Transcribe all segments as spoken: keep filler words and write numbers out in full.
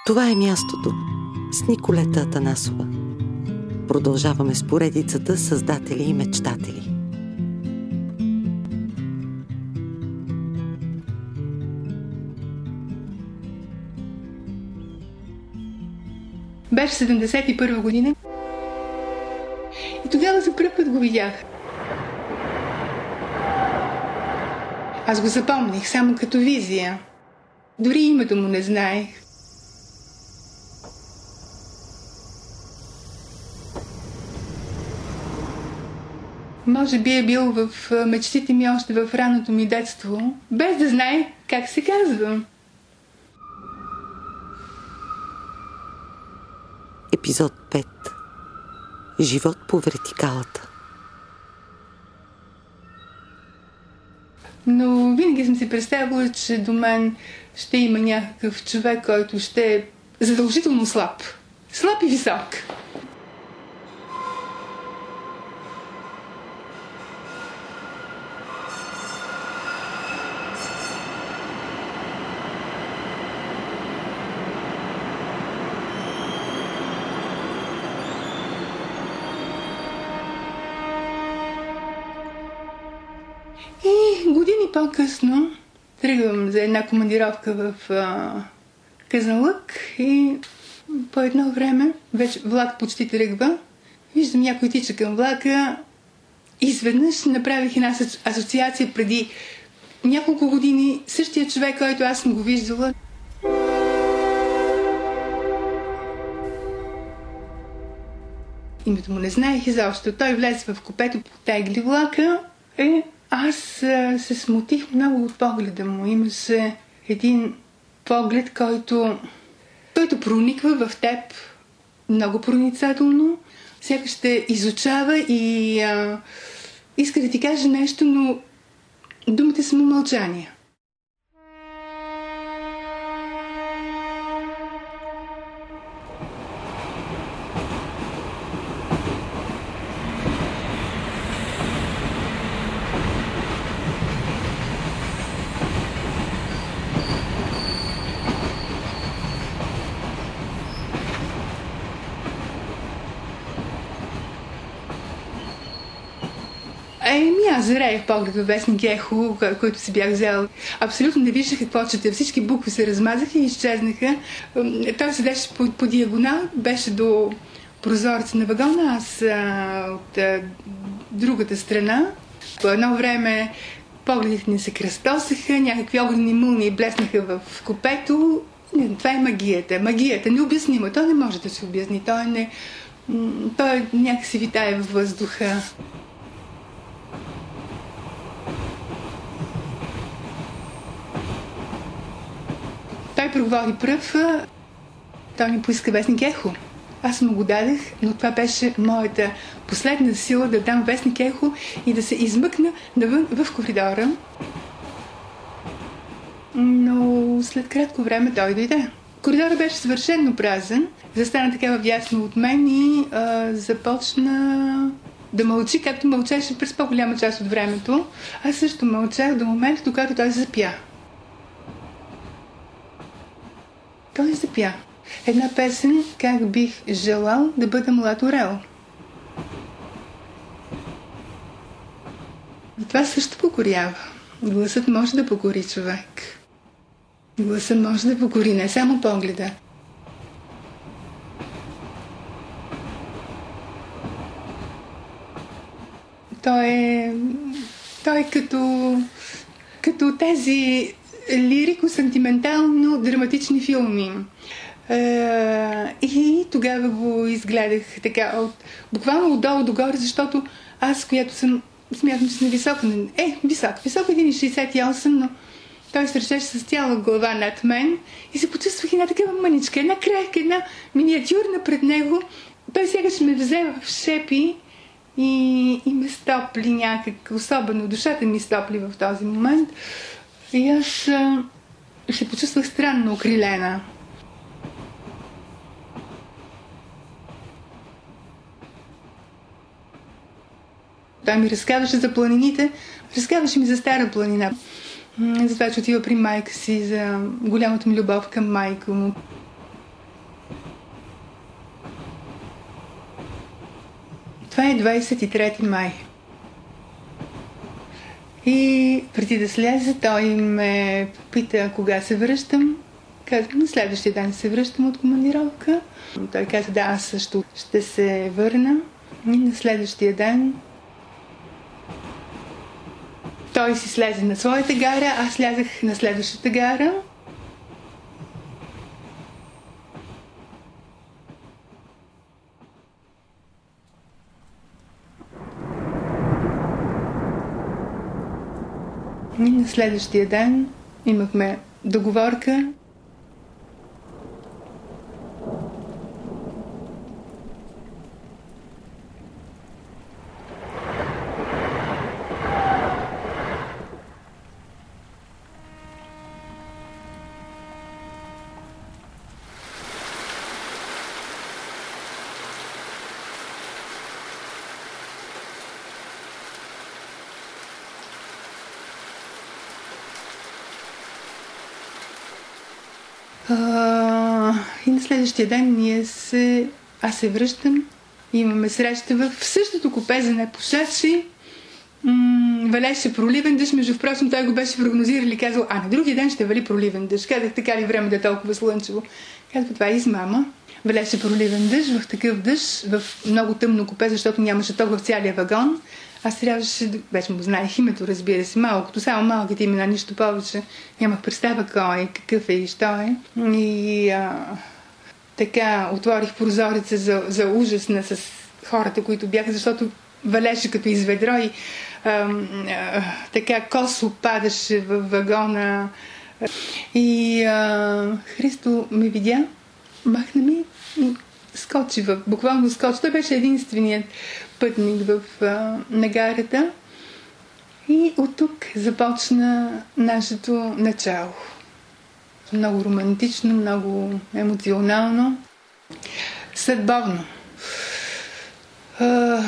Това е мястото с Николета Атанасова. Продължаваме с поредицата Създатели и мечтатели. Беше седемдесет и първа година и тогава за първ път го видях. Аз го запомних само като визия. Дори името му не знаех. Може би е бил в мечтите ми още в ранното ми детство, без да знае как се казва. Епизод пет. Живот по вертикалата. Но винаги съм си представила, че до мен ще има някакъв човек, който ще е задължително слаб. Слаб и висок. И години по-късно тръгвам за една командировка в а, Казанлък и по едно време, вече влак почти тръгва, виждам някой тича към влака и изведнъж направих една асоциация преди няколко години, същия човек, който аз съм го виждала. Името му не знаех изобщо. Той влезе в купето, потегли влака и аз а, се смутих много от погледа му. Имаше един поглед, който, който прониква в теб много проницателно. Сякаш ще изучава и а, иска да ти каже нещо, но думите са му мълчания. Еми, аз зареях поглед във вестник Ехо, който си бях взел. Абсолютно не виждах какво чета. Всички букви се размазаха и изчезнаха. Той седеше по, по диагонал, беше до прозореца на вагона, аз а, от а, другата страна. По едно време погледите ни се кръстосаха, някакви огнени мълнии блеснаха в купето. Това е магията. Магията, необяснима. Той не може да се обясни. Той, не, той някакси витае във въздуха. Той проговори пръв, той ми поиска вестник Ехо. Аз му го дадах, но това беше моята последна сила да дам вестник Ехо и да се измъкна навън в коридора. Но след кратко време той дойде. Коридорът беше съвършено празен, застана така вдясно от мен и а, започна да мълчи, както мълчеше през по-голяма част от времето. Аз също мълчах до момента, до който той запя. Той запя една песен, как бих желал да бъда млад орел. И това също покорява. Гласът може да покори човек. Гласът може да покори не само погледа. Той е, той е като, като тези лирико-сантиментално-драматични филми. Е, и тогава го изгледах така, от, буквално отдолу догоре, защото аз, която съм, смятам, че съм висока, е, висок, висок един шейсет и осем, но той се ръчеше с цяла глава над мен и се почувствах една такава мъничка, една крехка, една миниатюрна пред него. Той сега ще ме взе в шепи и, и ме стопли някак, особено душата ми стопли в този момент. И аз а, се почувствах странно окрилена. Той ми разказваше за планините, разказваше ми за Стара планина. За това, че отива при майка си, за голямата ми любов към майка му. Това е двадесет и трети май. И преди да слезе, той ме пита кога се връщам. Казах, на следващия ден се връщам от командировка. Той каза, да, аз също ще се върна. И на следващия ден той си слезе на своята гара, аз слязах на следващата гара. И на следващия ден имахме договорка. Uh, и на следващия ден ние се... аз се връщам. Имаме среща в същото купе за непушачи. М- валеше проливен дъжд. Между впрочем, той го беше прогнозирал и казал, а на другия ден ще вали проливен дъжд. Казах, така ли време да е толкова слънчево? Казва, това е измама. Валеше проливен дъжд, в такъв дъжд, в много тъмно купе, защото нямаше ток в цялия вагон. Аз трябваше да... Вече му знаех името, разбира се, малкото, само малките имена, нищо повече. Нямах представа кой е, какъв е и що е. И а, така отворих прозореца за, за ужасна с хората, които бяха, защото валеше като из ведро и а, а, така косо падаше в вагона. И а, Христо ме видя, махна ми и скочи, в, буквално скочи. Той беше единственият пътник в а, нагарата. И от тук започна нашето начало. Много романтично, много емоционално, съдбовно. А...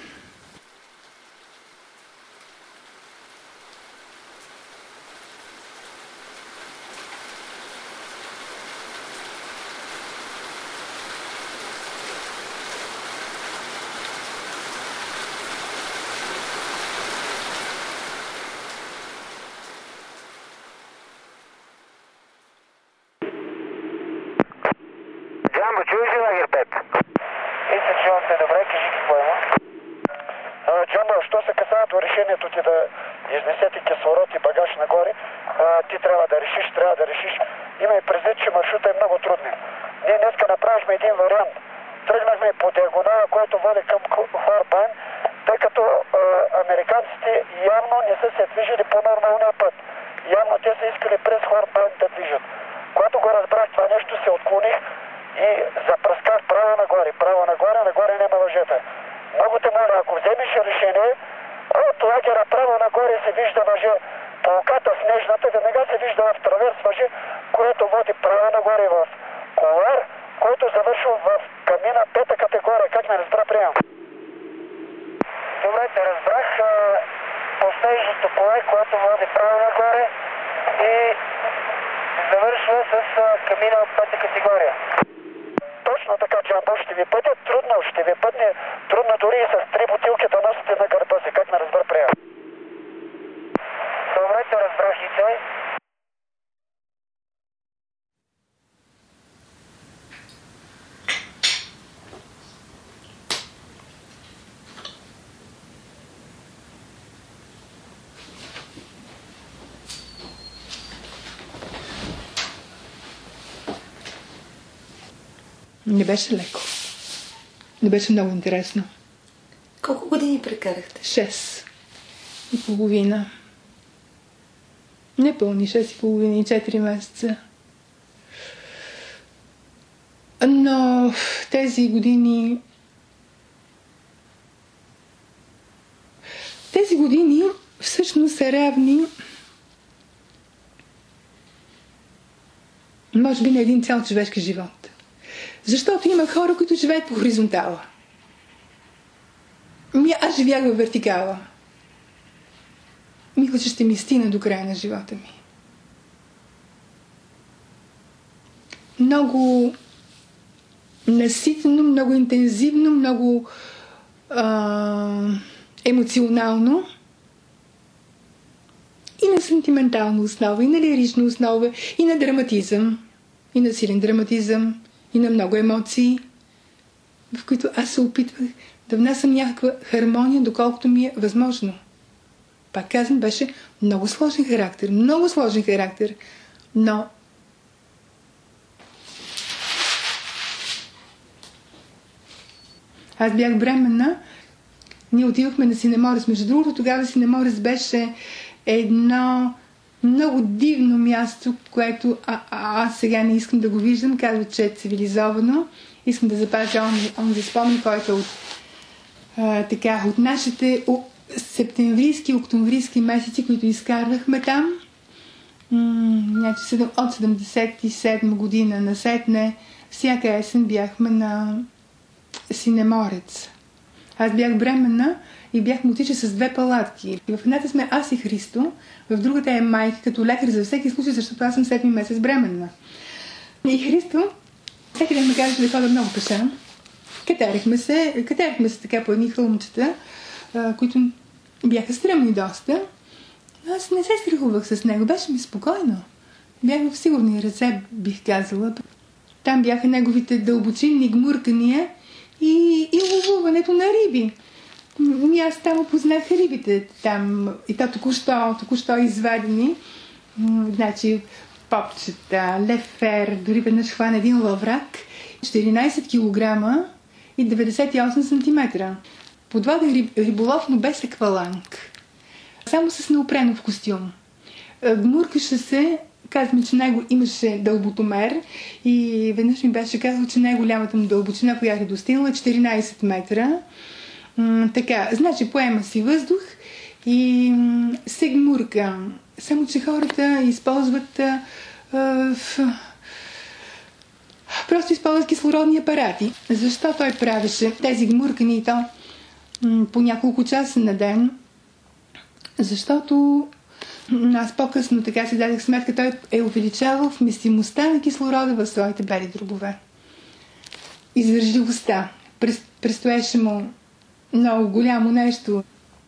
Джамбо, чуеш ли лагер пет? И се чувам се добре, кажи какво има. Джамбо, що се касае до решението ти да изнесете кислород и багаж нагоре, а, ти трябва да решиш, трябва да решиш. Имай предвид, че маршрута е много труден. Ние днеска направихме един вариант. Тръгнахме по диагонала, който води към Хорбайн, тъй като а, американците явно не са се движили по нормалния път. Явно те са искали през Хорбайн да движат. Когато го разбрах това нещо, се отклоних и запръсках право нагоре, право нагоре, нагоре няма въжета. Много те моля, ако вземеш решение, от лагера право нагоре се вижда въже, полката снежната веднага се вижда в траверс въже, което води право нагоре в колар, който завършва в камина пета категория. Как ме разбра, прием? Добре, те разбрах. По снежното поле, което води право нагоре и завършва с камина от пета категория. Точно така, Джамбо, ще ви бъде трудно, ще ви бъде трудно дори и с три бутилки да носите на гърба си. Как ме разбра, прием? Добре, те разбрах и той. Не беше леко. Не беше много интересно. Колко години прекарахте? Шест и половина. Не пълни шест и половина и четири месеца. Но тези години... Тези години всъщност са равни може би на един цял човешки живот. Защото има хора, които живеят по хоризонтала. Ми, аз живях във вертикала. Мисля, че ще ми стигна до края на живота ми. Много наситено, много интензивно, много а, емоционално и на сантиментална основа, и на лирична основа, и на драматизъм, и на силен драматизъм, и на много емоции, в които аз се опитвах да внасям някаква хармония, доколкото ми е възможно. Пак казвам, беше много сложен характер, много сложен характер, но аз бях бременна, ние отивахме на Синеморец. Между другото, тогава Синеморец беше едно много дивно място, което а, а, аз сега не искам да го виждам, казват, че е цивилизовано. Искам да запазя онзи, онзи спомен, който от, а, така, от нашите о, септемврийски, октомврийски месеци, които изкарвахме там. М- значи, от седемдесет и седма година насетне, всяка есен бяхме на Синеморец. Аз бях бременна и бях мотича с две палатки. И в едната сме аз и Христо, в другата е майка, като лекар за всеки случай, защото аз съм седми месец бременна. И Христо всеки ден ме казваше да ходя много пеша. Катерихме се, катерихме се така по едни хълмчета, които бяха стръмни доста. Аз не се страхувах с него, беше ми спокойно. Бях в сигурни ръце, бих казала. Там бяха неговите дълбочинни гмуркания и, и ловуването на риби. И аз там опознах рибите там, и то току-що, току-що извадени. Значи, попчета, лефер, дори веднъж хвана един лаврак, четиринайсет килограма и деветдесет и осем сантиметра. Подводен риб, риболов, но без акваланг. Само с неопренов костюм. Гмуркаше се, казваме, че него имаше дълботомер и веднъж ми беше казал, че най-голямата му дълбочина, която е достигнала, четиринайсет метра. М- така, значи поема си въздух и м- се гмурка. Само, че хората използват а, а, в... просто използват кислородни апарати. Защо той правеше тези гмуркани и то м- по няколко часа на ден? Защото аз по-късно така си дадах сметка, той е увеличавал вместимостта на кислорода в своите бели дробове. Издържливостта. Престоеше му много голямо нещо.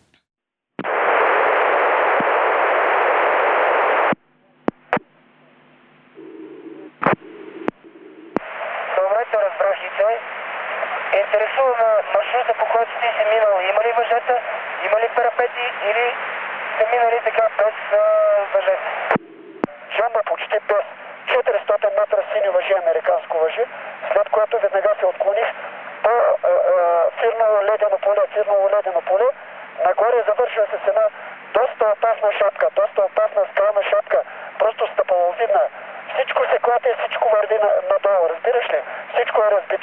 Добре, те разбрах и той. Интересува ме маршрута, по който ти си минал. Има ли въжета, има ли парапети или сте минали така без а, въжета? Джамба почти без четиристотин метра сини въжи, американско въжи, след което веднага се отклоних по а, а, фирмово ледено поле, фирмово ледено поле. Нагоре завършва се с една доста опасна шапка, доста опасна скална шапка, просто стъпаловидна. Всичко се клати, всичко върви надолу, разбираш ли? Всичко е разбито.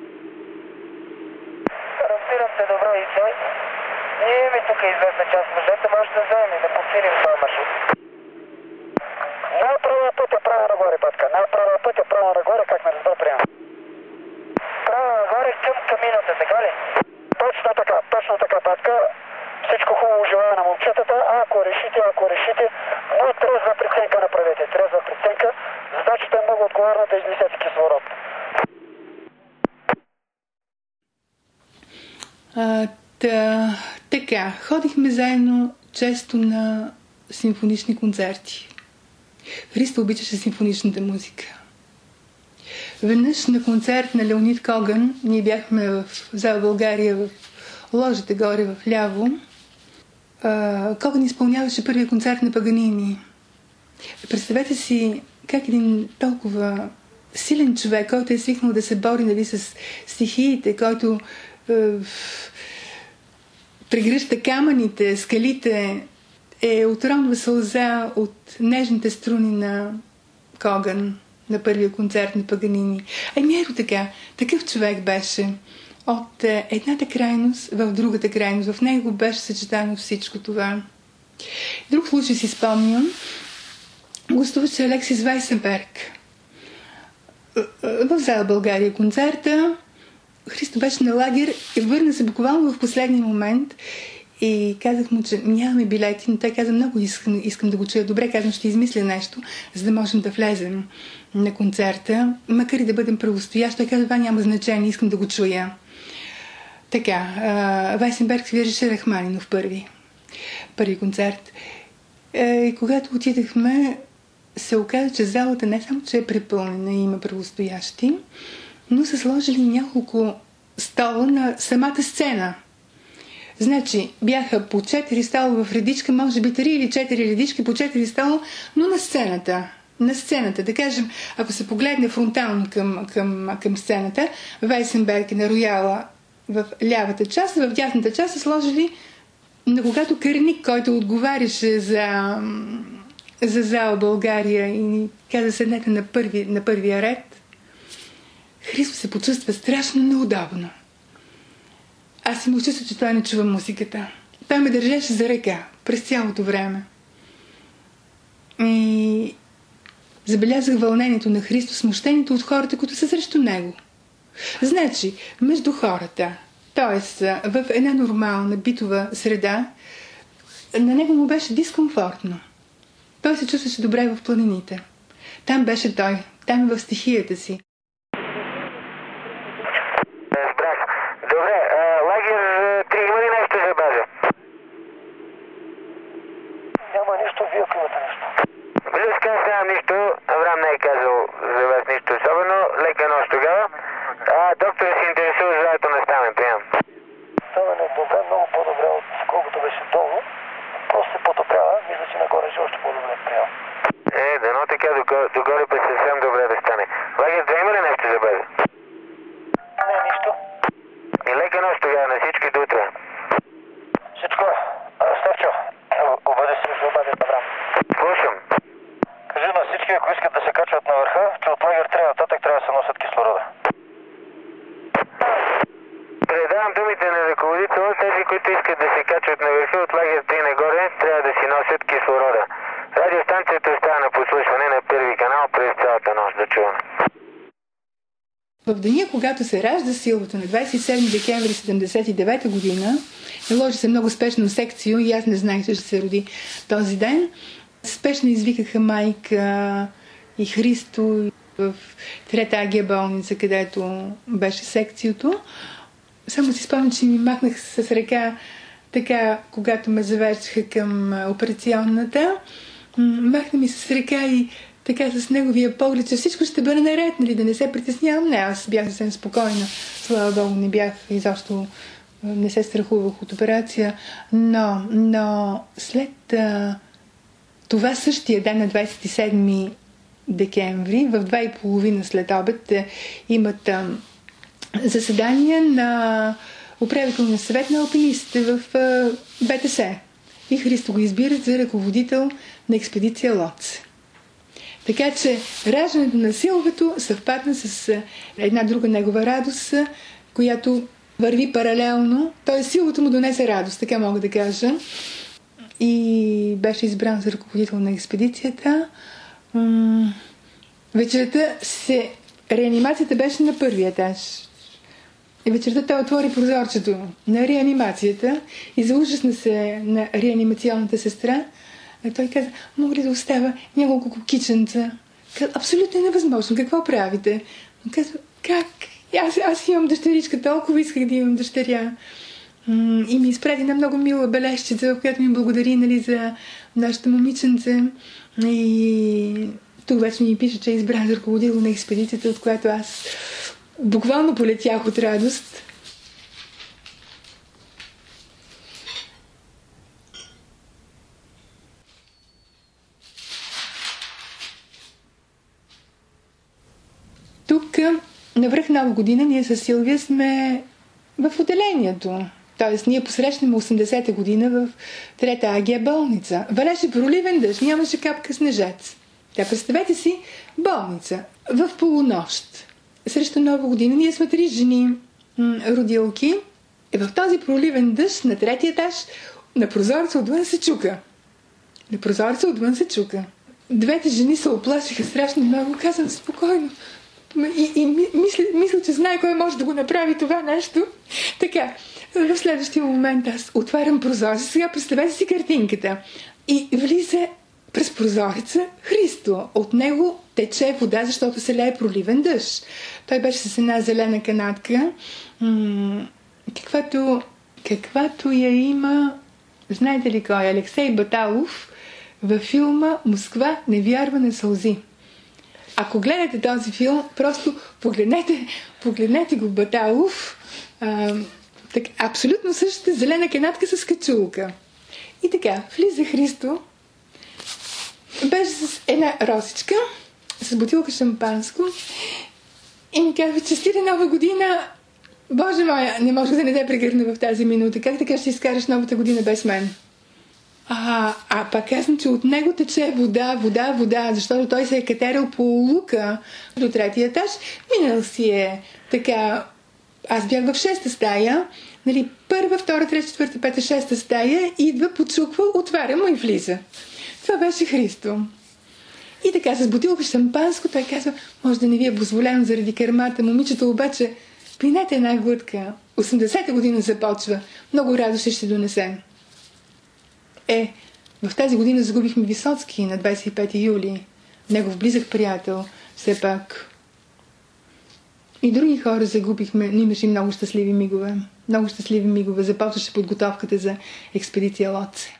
Разбирам се добре и той. Ние имаме тук известна част въжета, може да вземем и да подсилим това маршрут. Най-правия път е право нагоре, батка. Най-правия път е право нагоре, как ме разбра приема. Право нагоре към камината, така ли? Точно така, точно така, батка. Всичко хубаво желая на момчетата, а ако решите, ако решите, но трезва преценка направете. Трезва преценка, задачата е много отговорна да изнесете кислород. А, та, така, ходихме заедно често на симфонични концерти. Христо обичаше симфоничната музика. Веднъж на концерт на Леонид Коган, ние бяхме в зала България, в ложата горе в ляво. Коган изпълняваше първия концерт на Паганини. Представете си как един толкова силен човек, който е свикнал да се бори, нали, с стихиите, който е, прегръща камъните, скалите, е отронва сълза от нежните струни на Коган на първия концерт на Паганини. Ами ето така, такъв човек беше. От едната крайност в другата крайност. В него беше съчетано всичко това. Друг случай си спомням. Гостуваше Алексис Вайсенберг. В зала България концерта. Христо беше на лагер и върна се буквално в последния момент и казах му, че нямаме билети, но той каза, много искам, искам да го чуя. Добре, казвам, ще измисля нещо, за да можем да влезем на концерта, макар и да бъдем правостоящи. Той каза, това няма значение, искам да го чуя. Така, Вайсенберг свиреше Рахманинов първи. Първи концерт. И когато отидахме, се оказа, че залата не само, че е препълнена и има правостоящи, но са сложили няколко стола на самата сцена. Значи, бяха по четири стола в редичка, може би три или четири редички по четири стола, но на сцената. На сцената, да кажем, ако се погледне фронтално към, към, към сцената, Вайсенберг на Рояла в лявата част, в дясната част са сложили, на когато Кърник, който отговаряше за, за зала България и ни каза седнете на, първи, на първия ред, Христо се почувства страшно неудобно. Аз си му чувства, че той не чува музиката. Той ме държеше за ръка през цялото време. И забелязах вълнението на Христо, смущението от хората, които са срещу него. Значи, между хората, т.е. в една нормална битова среда, на него му беше дискомфортно. Той се чувстваше добре в планините. Там беше той, там в стихията си. Разбрах. Добре, лагер три има ли нещо за база? Няма нищо, вие ако имате нещо. Близко аз нямам нищо, Аврам не е казал за вас нищо особено, лека нощ тогава. А, доктор се интересува за здравето на Стамен, приемам. Стамен е добре, много по-добре от колкото беше долу. Просто се потоплява, мисля, че нагоре ще още по-добре приемам. Е, дано така, догоре пък съвсем добре да стане. Лагер две има ли нещо за база? Не, нищо. И лека нощ тогава на всички до утре. Всичко. Ставчо, обади се за обаден Аврам. Слушам. Кажи на всички, ако искат да се качват на върха, че от лагер три нататък трябва да се носят кислорода. Предавам думите на ръководителя, тези, които искат да се качват на върха от лагер три нагоре, трябва да си носят кислорода. Радиостанцията остава на послушване на първи канал през цялата нощ. Да чуваме. В деня, когато се ражда Силвата на двадесет и седми декември седемдесет и девета година, наложи се много спешно секцио и аз не знаех, че ще се роди този ден. Спешно извикаха майка и Христо в трета А Г болница, където беше секциото. Само си спомням, че ми махнах с ръка така, когато ме завеждаха към операционната. Махна ми с ръка и така с неговия поглед, че всичко ще бъде наред, нали, да не се притеснявам. Не, аз бях съвсем спокойна. Слава Богу, не бях изобщо, не се страхувах от операция. Но, но след а, това същия ден на двадесет и седми декември, в два и половина след обед, а, имат а, заседание на управителния съвет на алпинистите в а, Б Т С. И Христо го избират за ръководител на експедиция Лоце. Така че раждането на Силвето съвпадна с една друга негова радост, която върви паралелно. Т.е. Силвето му донесе радост, така мога да кажа. И беше избран за ръководител на експедицията. Вечерта се... реанимацията беше на първия етаж. И вечерта той отвори прозорчето на реанимацията и заужасна се на реанимационната сестра. Той каза, мога ли да остава няколко кукиченца? Абсолютно невъзможно. Какво правите? Казва, как? Аз, аз имам дъщеричка, толкова исках да имам дъщеря. И ми изпрати една много мила бележчица, в която ми благодари, нали, за нашата момиченце. И тук вече ми пише, че е избран за ръководител на експедицията, от която аз буквално полетях от радост. Тук на връх Нова година ние с Силвия сме в отделението. Тоест ние посрещнем осемдесета година в трета А Г болница. Валеше проливен дъжд, нямаше капка снежец. Та представете си болница в полунощ. Срещу Нова година ние сме три жени родилки. И в този проливен дъжд на третия етаж на прозореца отвън се чука. На прозореца отвън се чука. Двете жени се оплашиха страшно много. Казвам спокойно. И, и мисля, мисля, че знае кой може да го направи това нещо. Така, в следващия момент аз отварям прозореца. Сега представете си картинката. И влиза през прозореца Христо. От него тече вода, защото се лее проливен дъжд. Той беше с една зелена канатка. М- каквато, каквато я има, знаете ли кой е? Алексей Баталов във филма «Москва не вярва на сълзи». Ако гледате този филм, просто погледнете, погледнете го Баталов. А, так, абсолютно същата зелена канатка с качулка. И така, влиза Христо, беше с една розичка, с бутилка шампанско и ми казва: честита нова година! Боже моя, не може да не те прегърна в тази минута. Как така ще изкараш новата година без мен? А, а пак казвам, че от него тече вода, вода, вода, защото той се е катерил по лука до третия етаж. Минал си е така. Аз бях в шеста стая, нали, първа, втора, трета, четвърта, пета, шеста стая, идва, подшуква, отваря му и влиза. Това беше Христо. И така, с бутилка шампанско, той казва: може да не ви е позволено заради кърмата, момичето, обаче пинете една глътка. осемдесета година започва. Много радост ще донесем. Е, в тази година загубихме Висоцки на двадесет и пети юли. Негов близък приятел, все пак. И други хора загубихме, но имаше много щастливи мигове. Много щастливи мигове. Започваше подготовката за експедиция Лотце.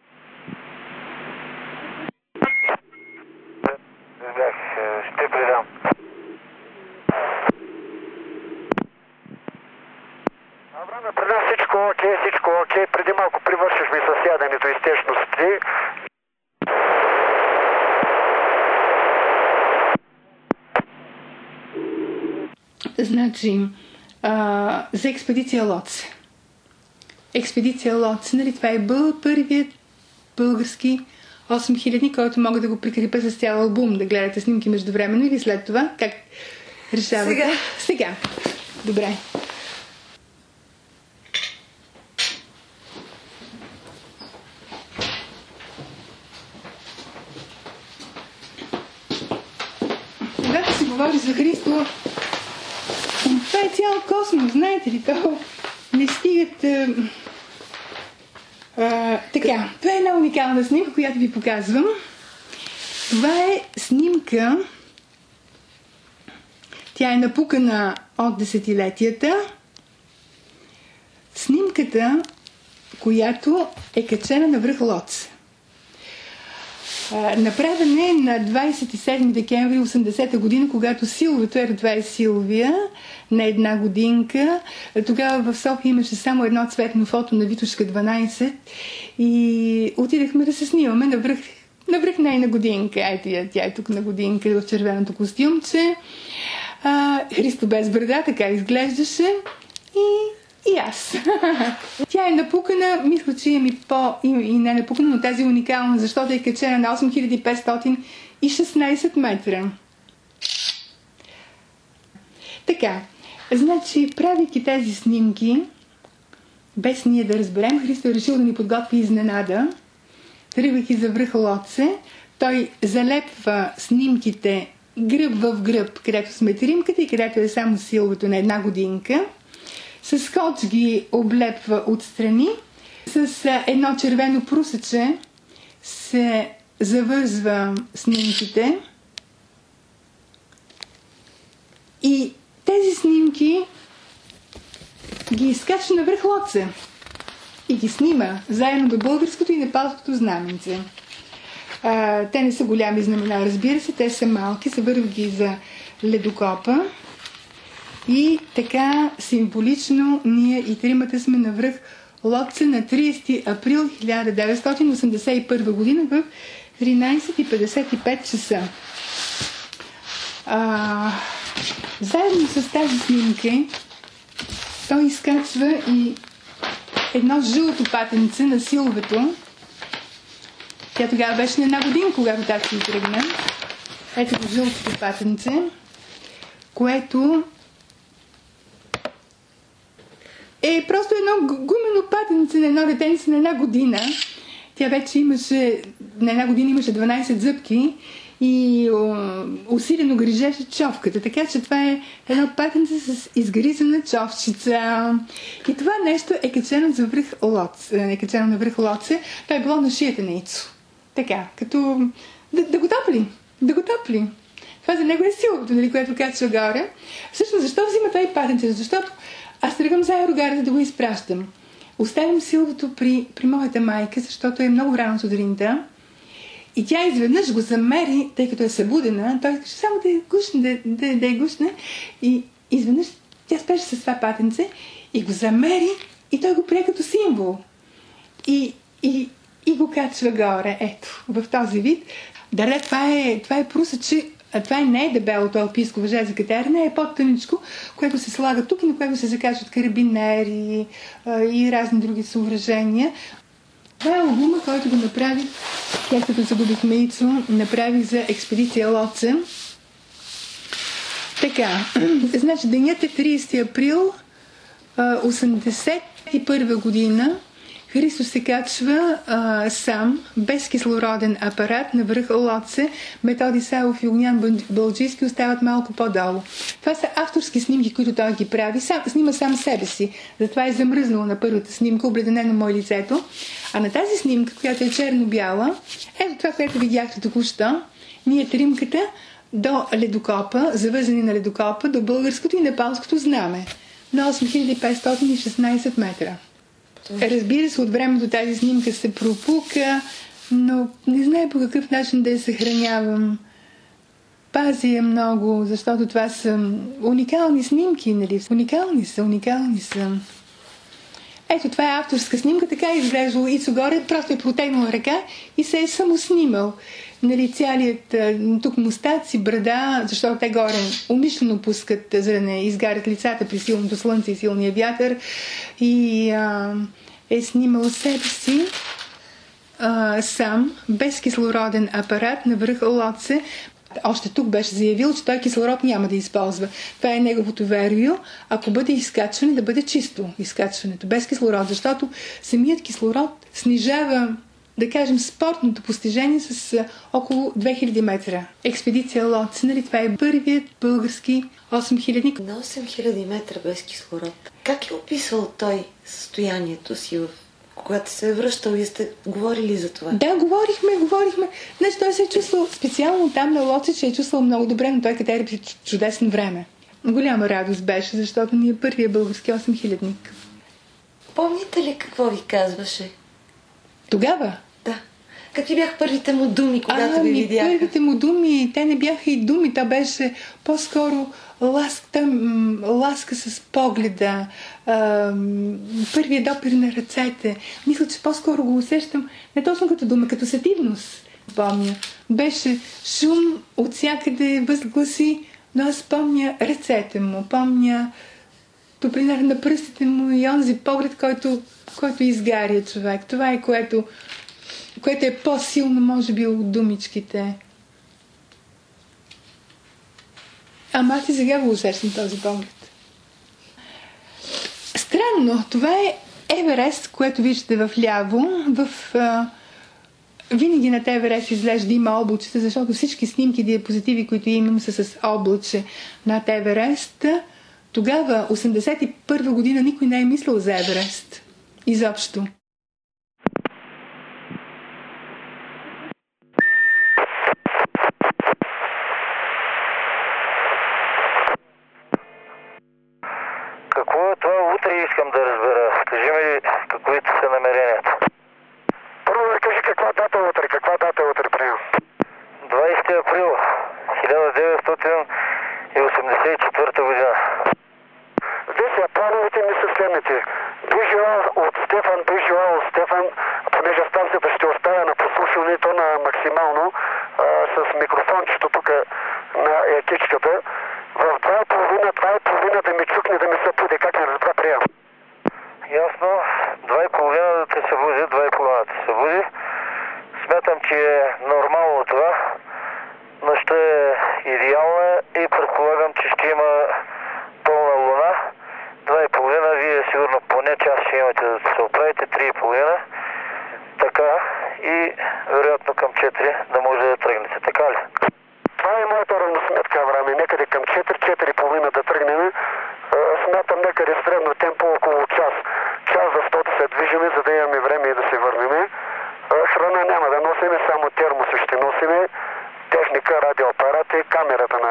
Ще предам. Добре, при нас всичко окей, всичко окей. Преди малко привършиш ми със сядането и с течности. Значи, а, за експедиция Лотце. Експедиция Лотце, нали, това е бъл, първият български осем хиляди, който мога да го прикрепя с цял албум, да гледате снимки междувременно или след това. Как решавате? Сега. Сега. Добре. Когато се говори за Христо, това е цял космос, знаете ли, то не стигат... А, а, така, това е една уникална снимка, която ви показвам. Това е снимка, тя е напукана от десетилетията. Снимката, която е качена на връх Лотце. Направен е на двадесет и седми декември осемдесета година, когато Силвито, ето това е Силвия, на една годинка. Тогава в София имаше само едно цветно фото на Витошка дванадесет и отидахме да се снимаме на връх, на връх нейна годинка. Ето я, тя е тук на годинка в червеното костюмче. А, Христо без брада, така изглеждаше и... И аз. Тя е напукана, мисля, че имам и по... и не е напукана, но тази е уникална, защото е качена на осем хиляди петстотин и шестнадесет метра. Така, значи, правейки тези снимки, без ние да разберем, Христо е решил да ни подготви изненада. Тръгвайки за връх Лотце, той залепва снимките гръб в гръб, където сме тримката и където е само Силвото на една годинка. С скотч ги облепва отстрани, с едно червено прусече се завързва снимките и тези снимки ги изкачва на връх Лотце и ги снима заедно до българското и непалското знаменце. А, те не са голями знамена, разбира се, те са малки, събърва ги за ледокопа. И така символично ние и тримата сме на връх Лотце на тридесети април хиляда деветстотин осемдесет и първа година в тринадесет и петдесет и пет часа. А, заедно с тази снимка той изкачва и едно жълто патенце на Силвето. Тя тогава беше на една година, когато такси и тръгна. Ето го жълтото патенце, което е просто едно гумено патенце на едно детенце на една година. Тя вече имаше, на една година имаше дванадесет зъбки и о, усилено грижеше човката. Така че това е едно патенце с изгризана човчица. И това нещо е качено за връх Лотце. Е качено на връх Лотце. Това е било на шията на Ицо. Така, като да, да го топли. Да го топли. Това за него е силото, нали, което качва горе. Всъщност, защо взима това и патенче? Защото аз тръгвам за аерогарата да го изпращам. Оставям силото при, при моята майка, защото е много рано сутринта. И тя изведнъж го замери, тъй като е събудена. Той каже само да я гушне, да, да, да я гушне. И изведнъж тя спеше с това патенце и го замери и той го прие като символ. И, и, и го качва горе. Ето, в този вид. Дале, това е, това е прусаче. А това не е дебелото алпийско въже за катерене, е по-тъничко, което се слага тук и на което се закачват карабинери а, и разни други съоръжения. Това е албума, който го направих, след като загубихме Ицо, направих за експедиция Лоце. Така, значи денят е тридесети април осемдесет и първа година. Христо се качва а, сам, без кислороден апарат, на връх Лоце. Методи Савов и Огнян Балджийски остават малко по-долу. Това са авторски снимки, които той ги прави. Сам, снима сам себе си. Затова е замръзнало на първата снимка, обледенено мое лицето. А на тази снимка, която е черно-бяла, ето това, което видяхте току-що, ние тримката до ледокопа, завързани на ледокопа, до българското и непалското знаме. На осем хиляди петстотин и шестнадесет метра. Разбира се, от времето тази снимка се пропука, но не знае по какъв начин да я съхранявам. Пази я много, защото това са уникални снимки, нали? Уникални са, уникални са. Ето, това е авторска снимка, така е изглеждало Ицо горе, просто е протегнала ръка и се е самоснимал. Нали, цялият тук мустаци, брада, защото те горе умишлено пускат, за да не изгарят лицата при силното слънце и силния вятър. И а, е снимал себе си а, сам, без кислороден апарат, на връх Лоце. Още тук беше заявил, че той кислород няма да използва. Това е неговото верио. Ако бъде изкачване, да бъде чисто изкачването, без кислород, защото самият кислород снижава, да кажем, спортното постижение с около две хиляди метра. Експедиция Лоце, нали, това е първият български осемхилядник. На осем хиляди метра без кислород. Как е описвал той състоянието си, в когато се е връщал? Вие сте говорили за това? Да, говорихме, говорихме. Значи той се е чувствал специално там на Лоце, че е чувствал много добре, но той катери при чудесно време. Голяма радост беше, защото ни е първият български осемхилядник. Помните ли какво ви казваше? Тогава? Да. Какви бяха първите му думи, когато а, ви видяха? Първите му думи, те не бяха и думи, то беше по-скоро ласка, ласка с погледа, а, първият допир на ръцете. Мисля, че по-скоро го усещам не точно като дума, като сетивност. Помня. Беше шум от всякъде, възгласи, но аз помня ръцете му, помня топлина на пръстите му и онзи поглед, който, който изгаря човек. Това е което, което е по-силно, може би, от думичките. Ама аз и сега го усещам този поглед. Странно, това е Еверест, което виждате в ляво. В, а, винаги над Еверест изглежда има облачета, защото всички снимки, диапозитиви, които имам, са с облаче над Еверест. Тогава, осемдесет и първа година, никой не е мислил за Еверест. Изобщо. Какво е това утре, искам да разбера. Кажи ми какви са намеренията. Първо да кажи каква дата е утре, каква дата е утре, прием. двадесети април хиляда деветстотин и осемдесет и четвърта година. Веся, плановете ми са следните. Би желал от Стефан, би желал от Стефан, понеже станцията ще оставя на послушването на максимално а, с микрофончето тук на екичката. В два и половина, два и половина да ми чукне, да ми се буди. Как не разбра, прием? Ясно. Два и половина да те се буди, два и половина да те се буди. Смятам, че е нормално това. Нощта е идеална и предполагам, че ще има пълна луна. Два и половина, вие сигурно поне час ще имате да се оправите, три и половина. Така и вероятно към четири да може да тръгнете. Така ли? Това е моята равносметка, Аврами. Некъде към четири, четири и половина да тръгнем. Смятам некъде средно темпо около час. Час, защото се движиме, за да имаме време и да се върнем. Храна няма да носиме, само термоси ще носиме, техника, радиоапарати, камерата на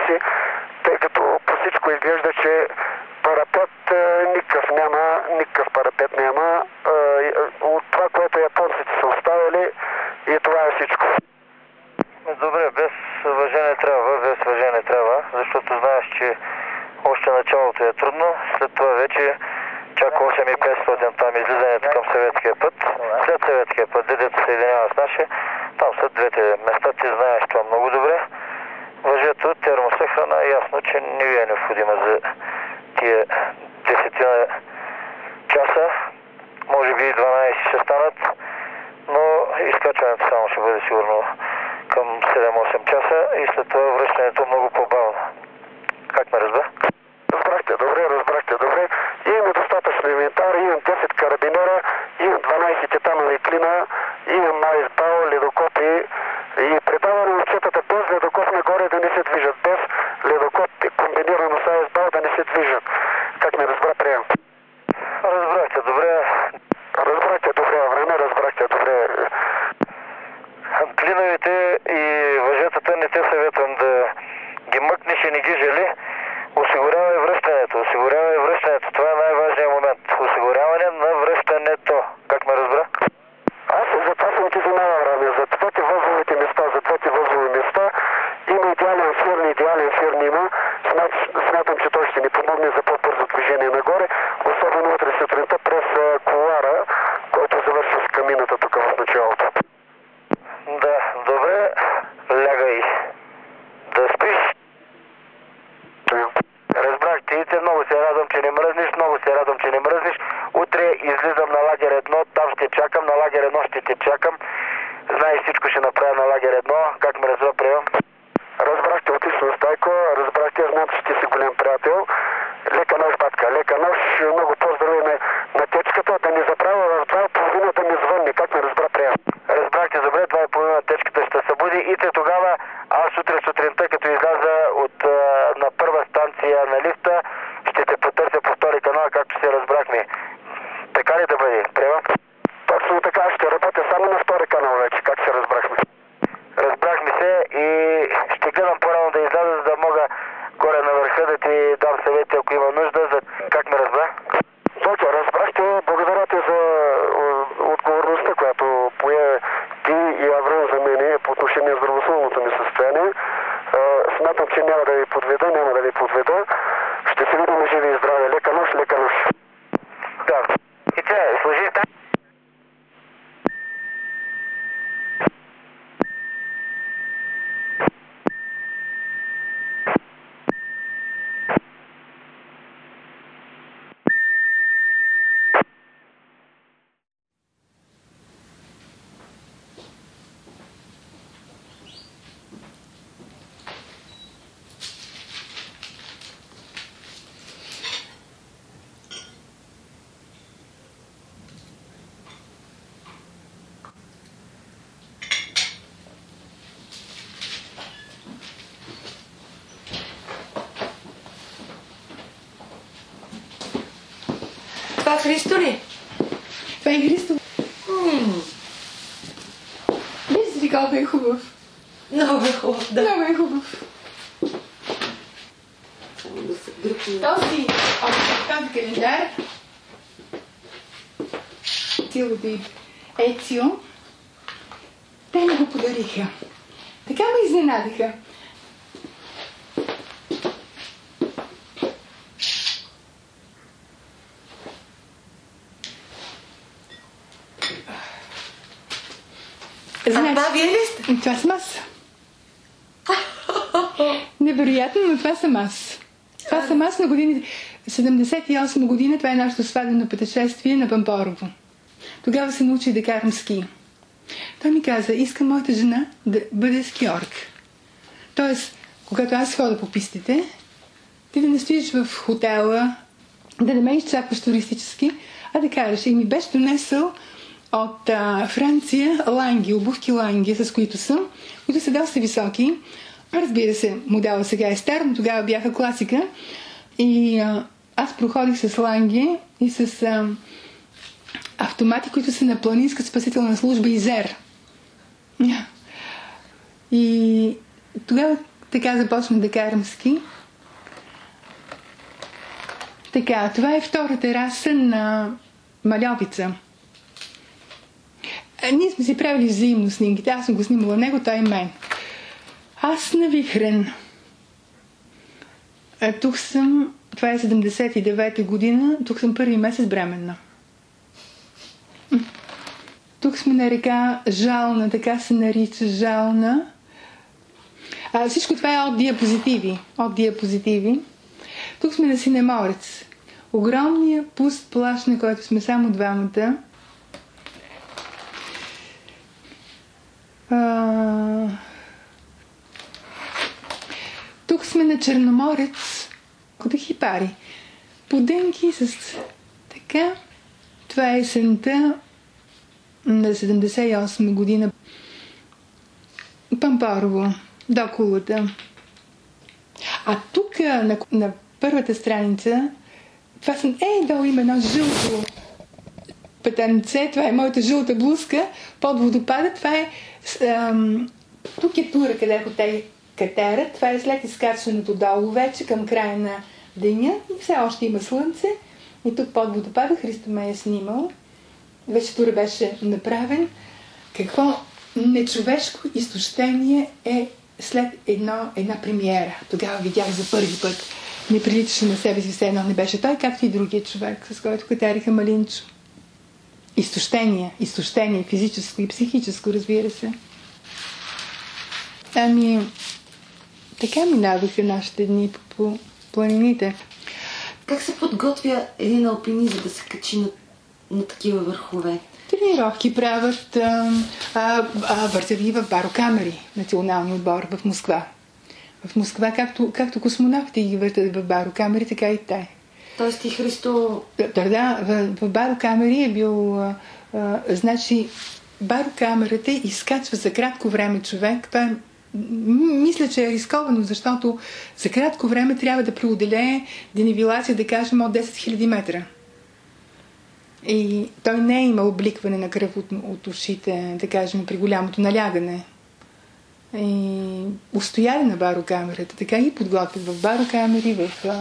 си, тъй като по всичко изглежда, че парапет никакъв няма, никакъв парапет няма. От това, което японците са оставили, и това е всичко. Добре, без въжение трябва, без въжение трябва, защото знаеш, че още началото е трудно, след това вече чак осем хиляди и петстотин там излизането към съветския път, след съветския път, дедето се съединява с нашия, там са двете места, ти знаеш това много добре. Въжето, термосъхрана, ясно, че не ви е необходима за тия десетина часа, може би и дванайсет ще станат, но изкачването само ще бъде сигурно към седем-осем часа и след това връщането много по-бавно. Как ме разбра? Разбрахте добре, разбрахте добре. Имаме достатъчно инвентар, имам десет карабинера, имам дванайсет титанови клина, имам айсбал, ледокопи и предаване отчетата без ледокоп нагоре да не се движат, без ледокоп комбинирано с айсбал да не се движат. Как ме разбра, прием? Разбрахте добре. Разбрахте добре, време, разбрахте добре. Клиновете и въжетата не те съветвам да ги мъкнеш и не ги жали. Осигурявай връщането, осигурявай връщането. Това е най-важният момент. Осигуряване на връщането. Как ме разбра? Аз за това съм ти знал, Рами. За двете възловите места, за двете възлови места има идеален фирн, идеален фирн има. Смятам, че той ще ни помогне за по-бързо движение нагоре, особено утре сутринта през колара, който завършва с камината тук в началото. Да, добре. Лягай да спиш. Разбрах ти, те много се радвам, че не мръзнеш, много се радвам, че не мръзнеш. Утре излизам на лагер едно, там ще чакам, на лагер едно ще те чакам. Знаеш, всичко ще направя на лагер едно. Как ме разбра, прием? Разбрахте отлично, Стайко, разбрахте, знам, че ти си голям приятел. Лека нощ, батка, лека нощ, много по-здравей на, на течката, да не забравя в два и половина да ми звънне. Как ме разбра, прием? Разбрахте добре, два и половина течката ще събуди и те тогава, аз утре сутринта, като изляза от а, на първа станция на лифта, ще те потърся по втори канал, както се разбрахме. Така ли да бъде? Приема? Точно така, ще работя само на втори канал вече, как се разбрахме. Разбрахме се и ще гледам по-рано да изляза, за да мога горе на върха да ти дам съвети, ако има нужда. За... Как ме разбра? Точно, разбрахте, благодаря ти за отговорността, която пое ти и Аврам за мене по отношение на здравословното ми състояние. Смятам, че няма да ви подведа, няма да ви подведа. Ще се видим живи и здрави. Лека нощ, лека нощ. Да. И че, служи там. Това Христо ли? Това е Христо. М-м. Вижте ли колко е хубав? Много е хубав, да. Много е хубав. Този, този календар Тилото и Ецио, те ми го подариха. Така ме изненадаха. А това вие ли сте? Това съм аз. Невероятно, но това съм аз. Това съм аз на години... седемдесет и осма година, това е нашето сватбено пътешествие на Пампорово. Тогава се научих да карам ски. Той ми каза, искам моята жена да бъде скиорг. Тоест, когато аз ходя по пистите, ти да не стоиш в хотела, да не ме изчакваш туристически, а да кажеш, и ми беше донесъл от а, Франция ланги, обувки ланги, с които съм, които са доста високи. Разбира се, модела сега е стар, но тогава бяха класика. И а, аз проходих с ланги и с а, автомати, които са на планинска спасителна служба Изер. И тогава така започна да карам ски. Така, това е втора тераса на Мальовица. А, ние сме си правили взаимно снимките. Аз съм го снимала него, той мен. Аз на Вихрен. А, тук съм, това е седемдесет и девета година, тук съм първи месец бременна. Тук сме на река Жална, така се нарича Жална. А, всичко това е от диапозитиви. От диапозитиви. Тук сме на Синеморец. Огромния пуст плаж, на който сме само двамата. А... Тук сме на Черноморец. Куда Хипари. Подънки с така. Това е есента на седемдесет и осма година. Пампорово. До Кулата. А тук на, на първата страница това съм, е, долу има едно жълто пътънце, това е моята жълта блузка под водопада, това е ам, тук е тура, където те катерат, това е след изкачването долу вече към края на деня и все още има слънце и тук под водопада Христо ме е снимал, вече тура беше направен. Какво нечовешко изтощение е след едно, една премиера. Тогава видях за първи път. Не приличаше на себе си, все едно не беше той, както и другия човек, с който катериха Малинчо. Изтощение, изтощение, физическо и психическо, разбира се. Ами, така минаваха нашите дни по, по планините. Как се подготвя един алпинист, за да се качи на, на такива върхове? Тренировки правят, а, а, а, въртят ги в барокамери, националния отбор в Москва. В Москва, както, както космонавтите ги въртат в барокамери, така и те. Тоест и Христо... Да, да, в, в барокамери е бил... А, а, значи, барокамерата изкачва за кратко време човек. Това е, мисля, че е рисковано, защото за кратко време трябва да преодолее денивелация, да кажем, от десет хиляди метра. И той не е имал обликване на кръв от, от ушите, да кажем, при голямото налягане. И устояли на барокамерата, така и подготвят в барокамери, в... А...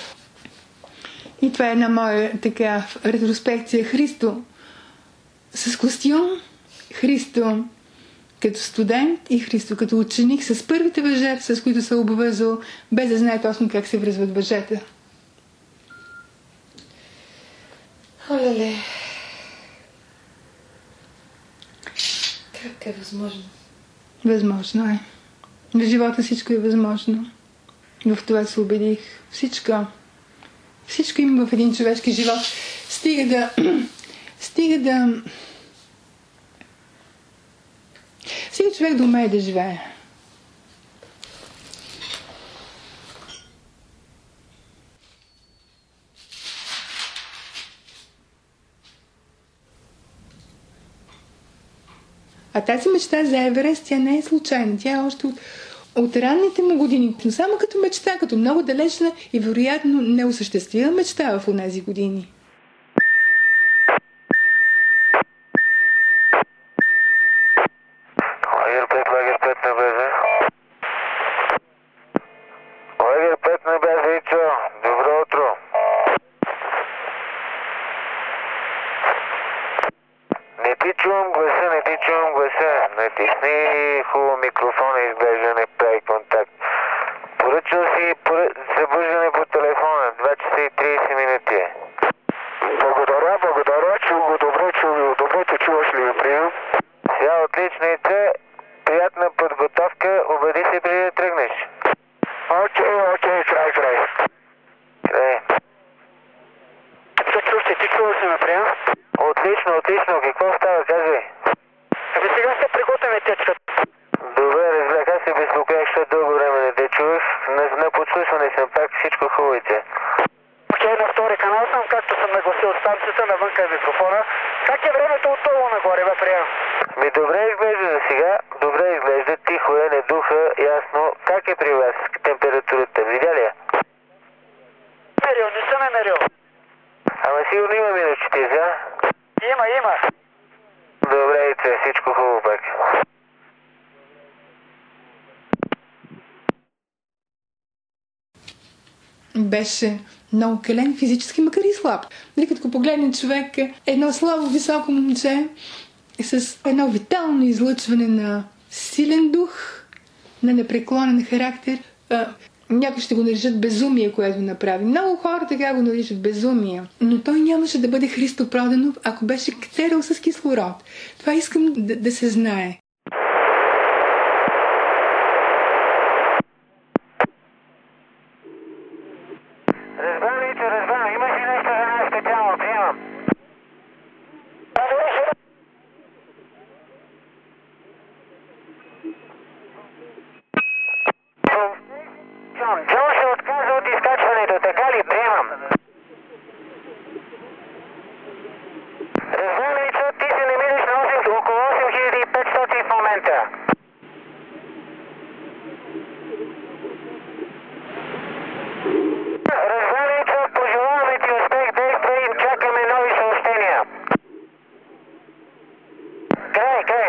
И това е една моя така ретроспекция. Христо с костюм, Христо като студент и Христо като ученик с първите въжета, с които се обвързал, без да знае точно как се връзват въжета. Олеле. Как е възможно? Възможно е. В живота всичко е възможно. В това се убедих. Всичко. Всичко има в един човешки живот. Стига да... Стига да... Стига човек да умее да живее. А тази мечта за Еверест, тя не е случайна. Тя е още от, от ранните му години. Но само като мечта, като много далечна и вероятно неосъществила мечта в онези години. Лагер пет, лагер пет на база. Лагер пет на база, Ичо. Добро утро. Не ти чувам гласа, не ти чувам гласа. Натисни хубаво микрофона и изглежда не прави контакт. Поръчал си поръ... събуждане по телефона. два часа и тридесет минути. Благодаря, благодаря. Чу го добре, чу го добре. Ти чуваш ли го прием? Сега отлично и те. Приятна подготовка. Обади се преди да тръгнеш. Окей, окей, край, край. Край. Ти чуваш ли ме прием? Отлично, отлично. Какво става, казвай? Ами сега се приготвяме течката. Добре, разбрах. Аз се безпокоях, защото дълго време не те чувах. На, на подслушване съм пак, всичко хубавите. Окей, на втори канал съм, както съм нагласил станцията, навънка е микрофона. Как е времето отдолу нагоре, бе, прием? Ми добре изглежда за сега. Добре изглежда. Тихо е, не духа, ясно. Как е при вас температурата? Видя ли я? Мерил, не съм е мерил. Ама сигурно има минус четиридесет, а? Има, има. Добре, и всичко хубаво пак. беше много кален физически, макар и слаб. Дали като погледне човек, едно слабо, високо момче с едно витално излъчване на силен дух, на непреклонен характер. Някои ще го наричат безумие, което направи. Много хора така го наричат безумие. Но той нямаше да бъде Христо Проданов, ако беше катерал с кислород. Това искам да, да се знае. Разбавайте, разбавя. Имаш ли нещо за нас специално? Приемам. Джон се отказа от изкачването, така ли? Приемам. Разбавяйте, ти се намираш на около осем хиляди и петстотин в момента. Разбавяйте, пожелаваме ти успех, действай и чакаме нови съобщения. Край, край.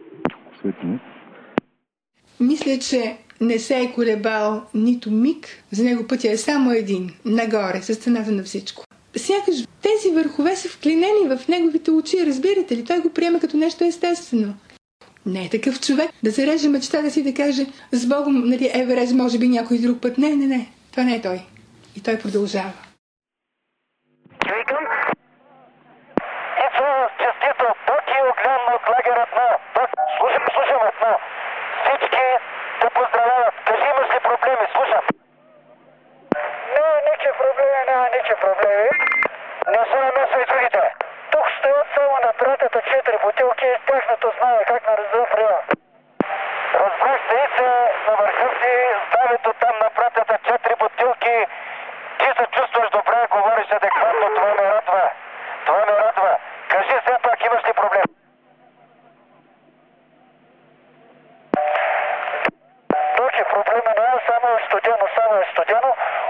Мисля, че не се е колебал нито миг, за него пътя е само един, нагоре, с цената на всичко. Сякаш тези върхове са вклинени в неговите очи, разбирате ли? Той го приема като нещо естествено. Не е такъв човек да зареже мечтата си да каже с Богом, нали, Еверест, може би някой друг път. Не, не, не, това не е той. И той продължава. Викам. Ицо, честито, тук и огледам от лагерът на... Слушам, слушам от на. Всички те поздравяват. Кажи, имаш ли проблеми? Слушам. Не, ничи проблеми, няма ничи проблеми. Не са намесва и другите. Тук стоят само на третата четири бутилки и тяхното знае как на Резерв район. Разбрах се и се на върха си, здравето там на пратята четири бутилки. Ти се чувстваш добре, говориш адекватно, това ме радва. Това ме радва. Кажи все пак, имаш ли проблем? Тук е проблема, не е само е студено, само е студено.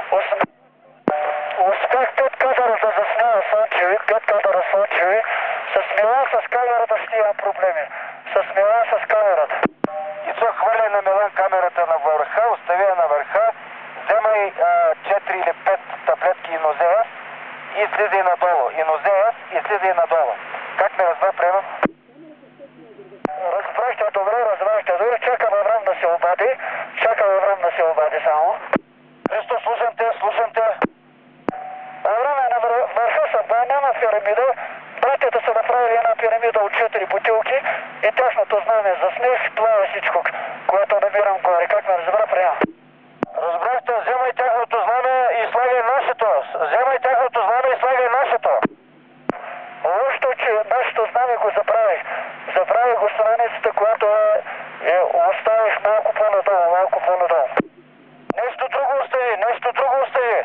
Успях пет кадъра да заснява Слънчеви, пет кадъра Слънчеви. С Милан с камерата ще имам проблеми. С Милан с камерата. И то хвърляй на Милан камерата на върха, оставя на върха, вземай четири или пет таблетки Инозеас и слизай надолу. Инозеас и слизай надолу. Как ме разбра, приемам? Разбрахте добре, разбрахте добре. Чакам Аврам да се обади. Чакам Аврам да се обади само. Христо, слушам те, слушам те. Аврам е на върха съм, да няма пирамида. Братята са направили една пирамида от четири бутилки и тяхното знаме за смех. Това е всичко, което набирам горе. Как ме разбра, приемам? Разбрахте, вземай тяхното знаме и слагай нашето. Вземай тяхното знаме и слагай нашето. Лошото, че нашето знаме го забравих. Забравих го страницата, която е, е, оставих малко по-надолу, малко по-надолу. Нещо друго остави, нещо друго остави.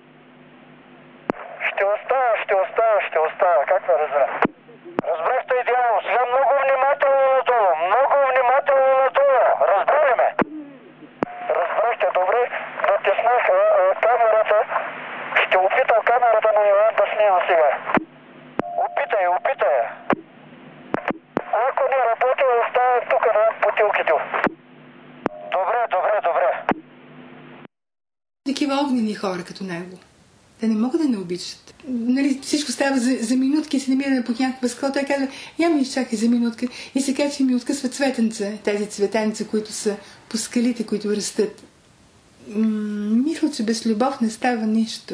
Ще остава, ще остава, ще остава. Как ме разбра? Разбрахте идеално. Сега много внимателно надолу. Много внимателно надолу. Разбрали ме? Разбрахте добре. Натиснах камерата. Ще опитам камерата на Милан да снимам сега. Опитай, опитай. Ако не работи, оставям тук на бутилките. Добре, добре, добре. Такива огнени хора като него. Те не могат да не обичат. Нали, всичко става за, за минутки и се намираме под някаква скала. Той казва, я ми изчакай за минутка. И се качва и ми откъсва цветенца, тези цветенца, които са по скалите, които растат. М- мисля, че без любов не става нищо.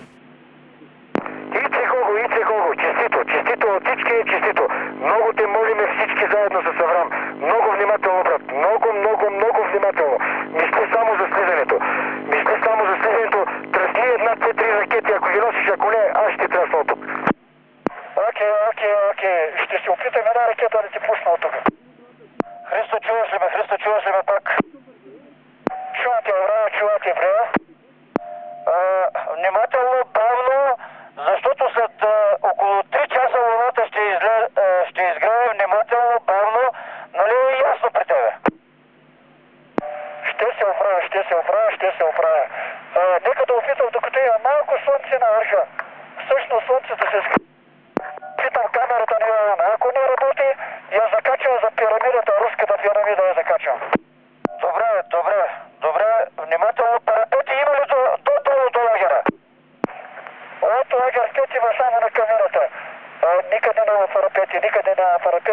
Ици Хого, Ици Хого, честито, честито от всички е честито. Много те молиме всички заедно с Аврам. Много внимателно, брат. Много, много, много внимателно. Мисли само за слизането. Мисли само за слизането. Тръсни една, две, три ракети. Ако ги носиш, ако не, аз ще тръсна от тук. Окей, окей, окей. Ще се опитам една ракета да ти пусна от тук. Христо, чуваш ли ме? Христо, чуваш ли ме пак? Чувате, Аврам, чувате, брева. Внимателно, бавно, защото след а, около три часа луната ще, изле, а, ще изгрее внимателно, бавно, нали е ясно при тебе? Ще се оправя, ще се оправя, ще се оправя. А, нека да опитам, докато има малко слънце на върха. Всъщност слънцето се скъпи. Питам камерата на Ивана. Ако не работи, я закачвам за пирамидата, руската пирамида я закачвам. Добре, добре, добре, внимателно парапети има ли до, до долу до лагера?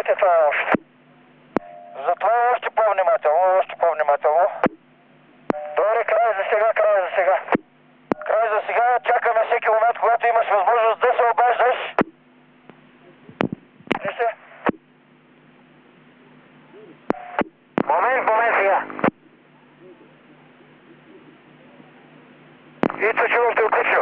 още, това е още. Затова още по-внимателно, още по-внимателно. Добре, край за сега, край за сега. Край за сега, чакаме всеки момент, когато имаш възможност да се обаждаш. Не се? Момент, момент сега. Ито, чувам те отлично.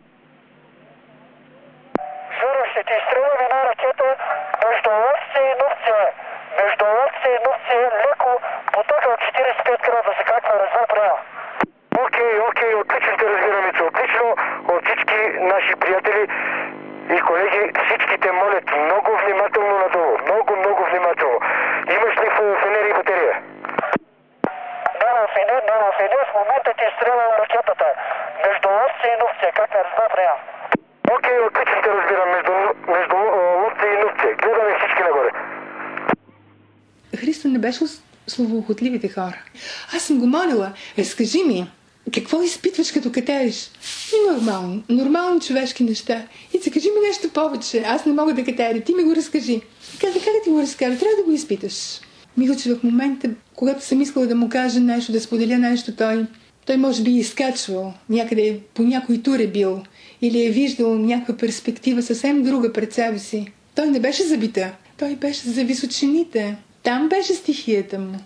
Журо, ще ти изстрелвам една ракета между Лодце и Нувце. Между Лодце и Нувце, леко потока от четиридесет и пет градуса, както разбра приема. Окей, окей, отлично те разбираме, отлично от всички наши приятели и колеги, всички те молят много внимателно надолу, много, много внимателно. Имаш ли фенери и батерия? Няма фенер, няма фенер, в момента ти изстрелвам ракетата между Лодце и Нувце, как не разбра приема. Окей, отлично те разбирам, между, между Лодце и Нувце, гледаме всички нагоре. Христо не беше словоохотливите хора. Аз съм го молила, разкажи ми, какво изпитваш като катериш? Нормално, нормални човешки неща. И се кажи ми нещо повече, аз не мога да катеря, ти ми го разкажи. Каза, как да ти го разкажа, трябва да го изпиташ. Мисля, че в момента, когато съм искала да му кажа нещо, да споделя нещо, той, той може би е изкачвал, някъде по някой тур е бил, или е виждал някаква перспектива съвсем друга пред себе си. Той не беше за бита, той беше за височините. Там беше стихията му.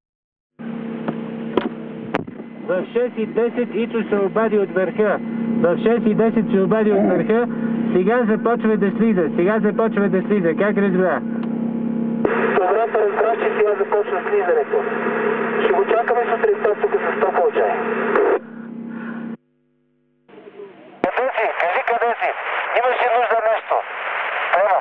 В шест и десет Ицо се обади от върха. В шест и десет се обади от върха. Сега започва да слиза. Сега започва да слиза. Как разбра? Добре, разбра, че сега започва слизането. Ще го чакаме сутринта тук с топло чай. Къде си? Кажи къде си? Имаш ли нужда нещо? Према.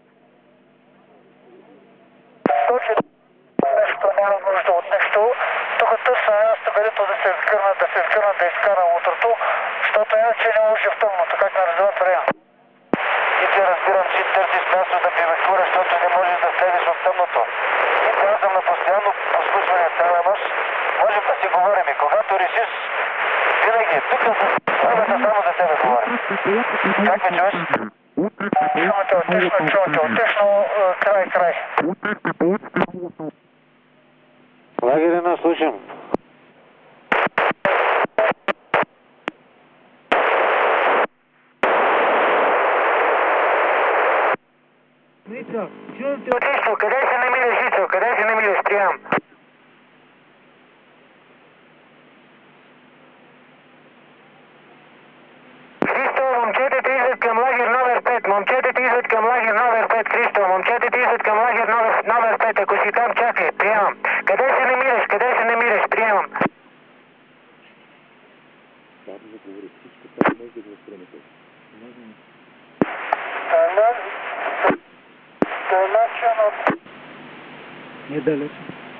Точно нещо, няма нужда от нещо. Тук търся място, където да се изгърна, да се изгърна, да изкара утрото, защото иначе не може в тъмното, как не разбира приема. И ти разбирам, че търсиш място да бивакуваш, защото не можеш да следиш в тъмното. И казвам на постоянно послушване цяла нощ, можем да си говорим и когато решиш, винаги, тук работа само за тебе говорим. Как ме чуваш? Чувате отлично, чувате отлично, край, край. Лагер едно, слушам. Ицо, чувам те отлично. Къде се намираш, Ицо? Къде се намираш? Приемам. Христо, момчетата идват към лагер номер пет. Момчетата идват към лагер номер пет, Христо. Момчетата идват към лагер номер, номер пет. Ако си там, чакай. Приемам. Къде се намираш? Къде се намираш? Приемам. Недалеч.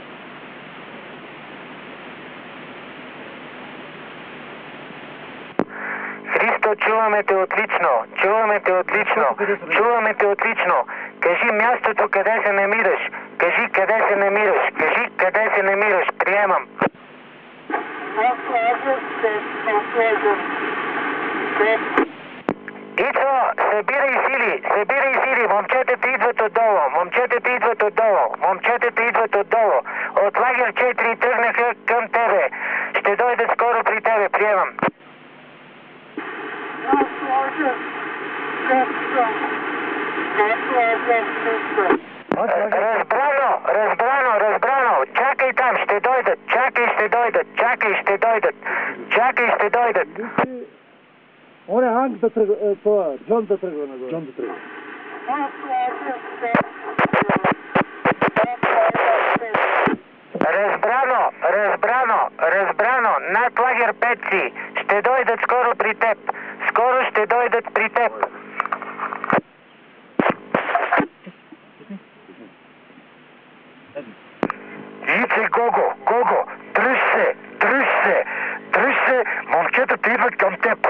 Христо, чуваме те отлично. Чуваме те отлично. Чуваме те отлично. Кажи мястото, къде се намираш. Кажи къде се намираш. Кажи къде се намираш. Приемам. Ицо, събирай сили. Събирай сили. Момчетата идват отдолу. Момчетата идват отдолу. Момчетата идват отдолу. От лагер четири тръгнаха към тебе. Ще дойдат скоро при тебе. Приемам. Разбрано, разбрано, разбрано. Чакай там, ще дойдат. Чакай, ще дойдат. Чакай, ще дойдат. Чакай, ще дойдат. Он е Анг да тръгва, това, Джон да тръгва нагоре. Джон да тръгва. Разбрано, разбрано, разбрано. Над лагер пет си. Ще дойдат скоро при теб. Скоро ще дойдат при теб. Ице, Гого, Гого, дръж се, дръж се, дръж се, момчетата идват към теб.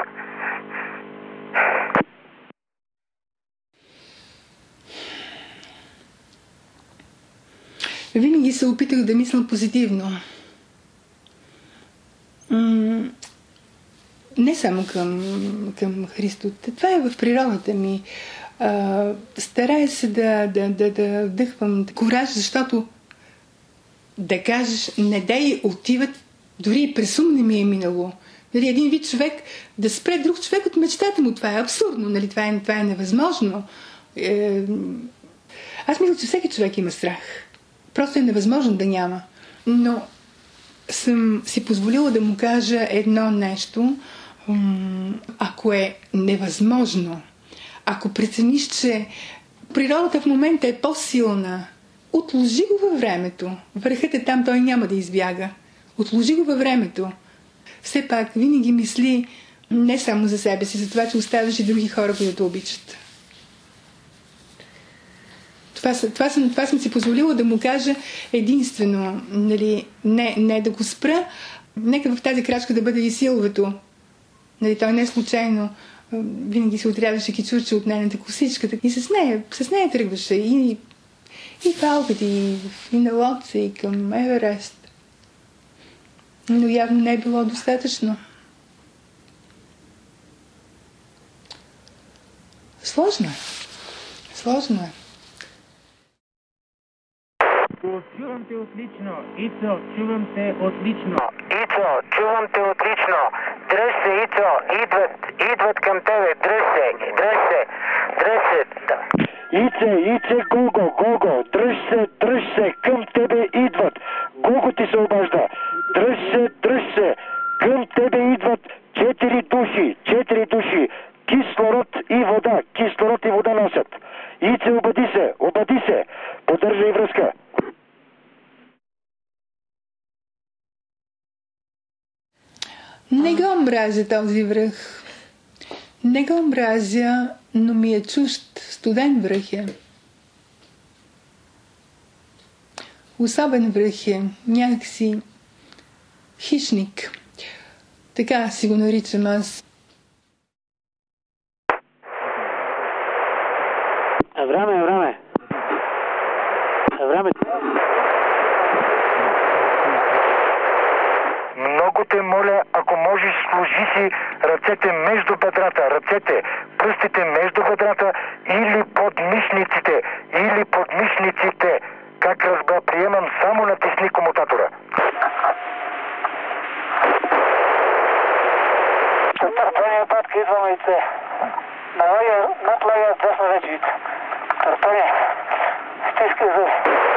Винаги се опитах да мисля позитивно. М- не само към, към Христо. Това е в природата ми. А, старая се да, да, да, да вдъхвам кураж, защото да кажеш, не дей отиват, дори и през ум не ми е минало. Нали, един вид човек да спре друг човек от мечтата му. Това е абсурдно. Нали, това, е, това е невъзможно. Е, аз мисля, че всеки човек има страх. Просто е невъзможно да няма. Но съм си позволила да му кажа едно нещо. Ако е невъзможно, ако прецениш, че природата в момента е по-силна, отложи го във времето. Върхът е там, той няма да избяга. Отложи го във времето. Все пак винаги мисли не само за себе си, за това, че оставаш и други хора, които те обичат. Това, това, съм, това съм си позволила да му кажа единствено, нали, не, не да го спра. Нека в тази крачка да бъде и силвето. Нали, той не е случайно. Винаги се отрязваше кичурче от нейната косичка. И с нея, с нея тръгваше и, и в Алпите, и, и на Лотце, и към Еверест. Но явно не е било достатъчно. Сложно е. Сложно е. Чувам те отлично. Ицо, чувам те отлично. Ицо, чувам те отлично. Дръж се, Ицо, идват, идват към тебе. Дръж се, дръж се, дръж се. Ице, Ице, Гого, Гого, дръж се, дръж се, към тебе идват. Гого ти се обажда. Дръж се, дръж се, към тебе идват четири души, четири души. Кислород и вода, кислород и вода носят. Ице, обади се, обади се, поддържай връзка. Не го мразя този връх. Не го мразя, но ми е чужд. Студен връх е. Особен връх е. Някакси хищник. Така си го наричам аз. Време, време. Време. Много те моля, ако можеш, сложи си ръцете между бедрата, ръцете, пръстите между бедрата или под мишниците, или под мишниците. Как разбра, приемам, само натисни комутатора. Търпение, батка, идваме и те. Налага, надлага, дясна вече и те. Търпение. Стискай за...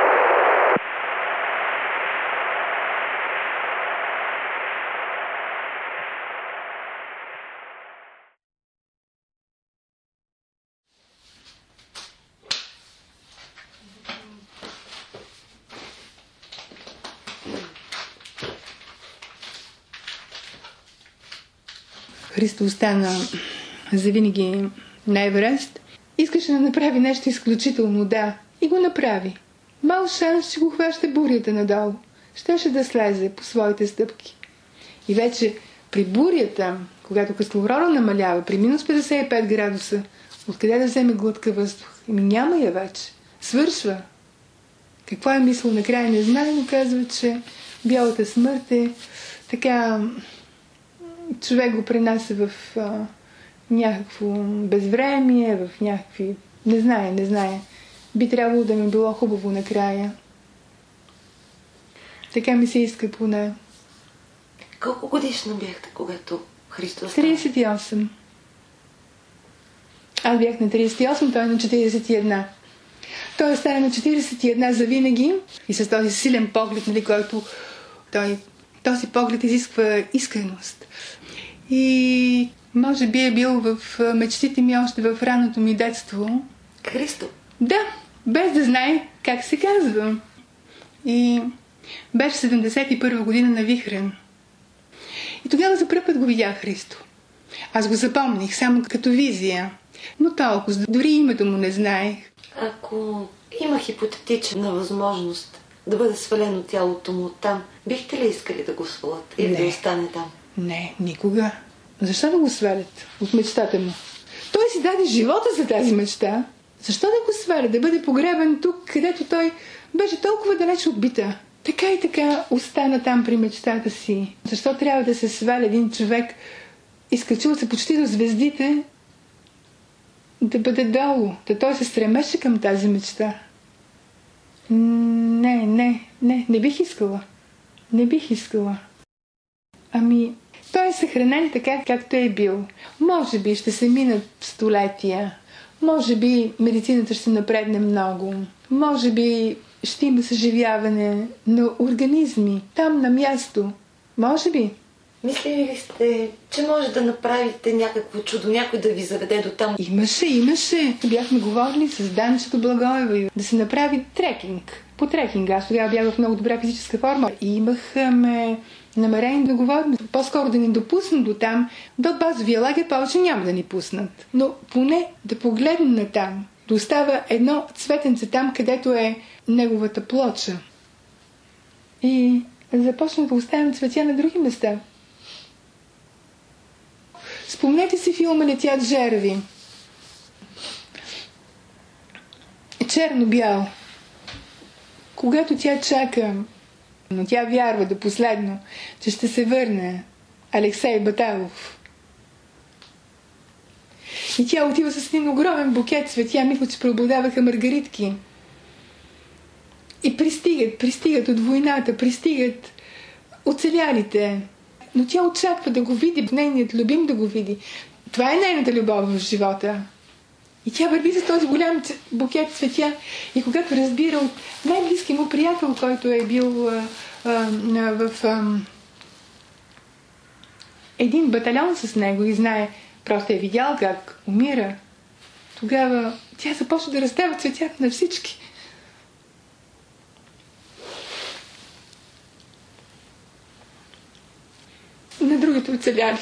Христо остана завинаги на Еверест. Искаше да направи нещо изключително, да. И го направи. Мал шанс, че го хваща бурята надолу. Щеше да слезе по своите стъпки. И вече при бурята, когато кислорода намалява, при минус петдесет и пет градуса, откъде да вземе глътка въздух? Ами няма я вече. Свършва. Какво е мислил накрая, не знае, но казва, че бялата смърт е така... Човек го пренася в а, някакво безвремие, в някакви... Не знае, не знае. Би трябвало да ми било хубаво накрая. Така ми се иска поне. Колко годишна бяхте, когато Христос стана? тридесет и осем. Аз бях на тридесет и осем, той на четиридесет и една. Той остана на четиридесет и една завинаги и с този силен поглед, нали, който той... Този поглед изисква искреност. И може би е бил в мечтите ми още в ранното ми детство. Христо? Да, без да знае как се казва. И беше седемдесет и първа година на Вихрен. И тогава за пръв път го видях Христо. Аз го запомних само като визия. Но толкова, дори името му не знаех. Ако има хипотетична възможност да бъде свалено тялото му оттам, бихте ли искали да го свалят или да остане там? Не, никога. Защо да го свалят от мечтата му? Той си даде живота за тази мечта. Защо да го свалят? Да бъде погребан тук, където той беше толкова далеч от бита. Така и така остана там при мечтата си. Защо трябва да се сваля един човек изкачил се почти до звездите, да бъде долу. Да той се стремеше към тази мечта. Не, не, не, не бих искала. Не бих искала. Ами, той е съхранен така, както е бил. Може би ще се минат столетия. Може би медицината ще напредне много. Може би ще има съживяване на организми. Там на място. Може би. Мислили ли сте, че може да направите някакво чудо, някой да ви заведе до там? Имаше, имаше. Бяхме говорили с Данчето Благоева да се направи трекинг. По трекинг. Аз тогава бях в много добра физическа форма. И имахме намерение да говорим, по-скоро да ни допуснат до там. До базовия лагер повече няма да ни пуснат. Но поне да погледнем на там. Да остава едно цветенце там, където е неговата плоча. И започна да оставим цветя на други места. Спомнете си филма "Летят жерави". Черно-бял. Когато тя чака, но тя вярва до последно, че ще се върне Алексей Баталов. И тя отива с един огромен букет цветя, мисля, че преобладаваха маргаритки. И пристигат, пристигат от войната, пристигат оцелялите. Но тя очаква да го види, нейният любим да го види. Това е нейната любов в живота. И тя върви с този голям букет цветя. И когато разбира от най-близки му приятел, който е бил а, а, в а, един батальон с него и знае, просто е видял как умира, тогава тя започва да раздава цветята на всички. На другите оцеляли.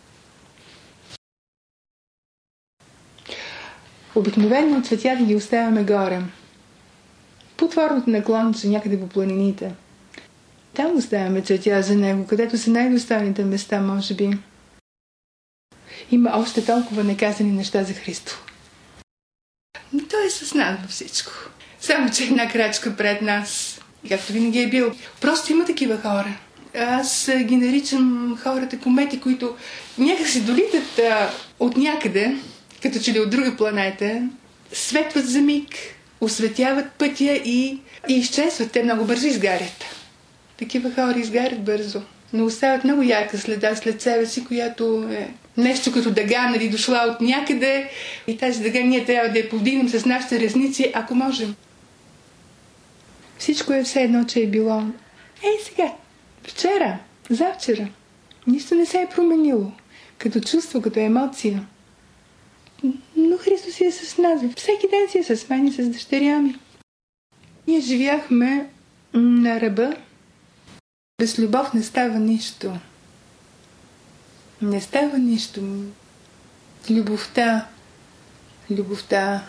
Обикновено цветята ги оставяме горе. По отворното наклонче, някъде по планините. Там оставяме цветя за него, където са най-достойните места, може би. Има още толкова неказани неща за Христо. Но той е с нас във всичко. Само, че една крачка пред нас. Както винаги е бил. Просто има такива хора. Аз ги наричам хората комети, които някак си долитат а, от някъде, като че ли от друга планета, светват за миг, осветяват пътя и, и изчезват. Те много бързо изгарят. Такива хора изгарят бързо, но оставят много ярка следа след себе си, която е нещо като дъга, нали, дошла от някъде. И тази дъга ние трябва да я повдигнем с нашите ресници, ако можем. Всичко е все едно, че е било. Ей сега, вчера, завчера. Нищо не се е променило. Като чувство, като емоция. Но Христос си е с нас. Всеки ден си е с мен и с дъщеря ми. Ние живяхме на ръба. Без любов не става нищо. Не става нищо. Любовта. Любовта.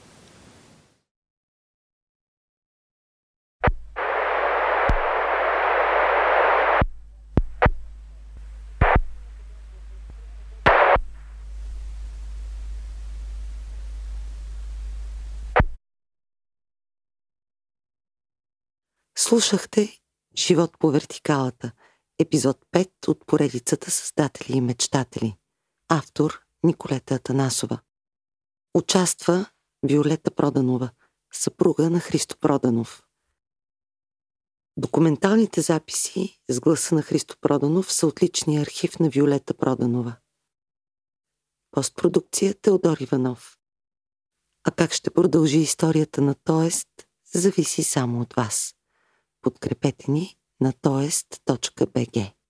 Слушахте "Живот по вертикалата", епизод пет от поредицата "Създатели и мечтатели". Автор Николета Атанасова. Участва Виолета Проданова, съпруга на Христо Проданов. Документалните записи с гласа на Христо Проданов са от личния архив на Виолета Проданова. Постпродукция Теодор Иванов. А как ще продължи историята на Тоест, зависи само от вас. Подкрепете ни на тоест точка би джи.